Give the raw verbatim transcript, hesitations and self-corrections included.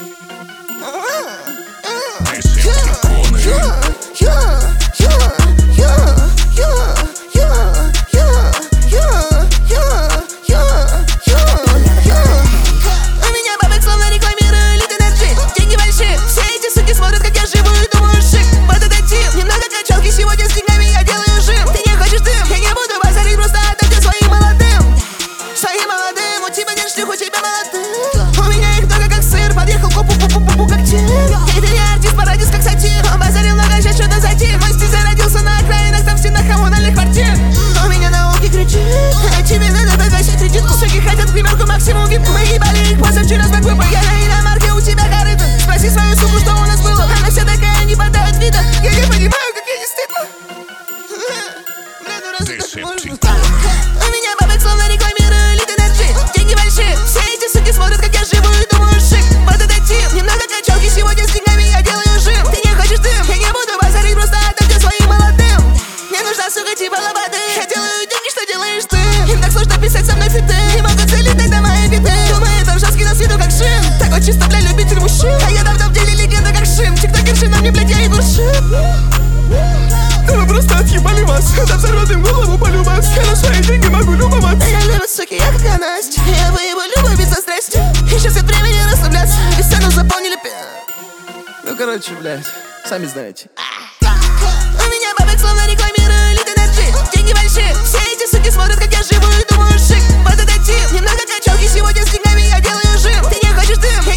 Максимум вип, мы ебали их позавчера с бэквипа. Я на иномарке, у тебя корыто. Спроси свою суку, что у нас было. Она вся такая, не подает вида. Я не понимаю, как я не стыдно. Бля, ну разве так можно? У меня бабок словно рекламирую Elite Energy. Деньги большие, все эти суки смотрят, как я живу и думаю шик. Вот это тип, немного качалки, сегодня с деньгами я делаю жим. Ты не хочешь дым, я не буду базарить, просто отдайте своим молодым. Мне нужна сука типа лободы. Я делаю деньги, что делаешь ты. Им так сложно писать со мной фиты. Не могут залетать на мои биты. Думает, он жесткий, но с виду как шин. Такой чисто, бля, любитель мужчин. А я давно в деле легенда как шин. Тиктокерши на мне, блядь, я иду шин. Да вы просто отъебали вас. Да взорвет им голову полюбас. Я на свои деньги могу любоваться. Я люблю, суки, я как Настя. Я выебу любовь без страсти. И сейчас нет времени расслабляться. И сцену заполнили пи. Ну короче, блядь, сами знаете. У меня бабок словно рекламирую Elite Energy. Деньги большие, все эти суки смотрят, как я живу и думаю шик. Вот это тип, немного качалки, сегодня с деньгами я делаю жим. Ты не хочешь дым,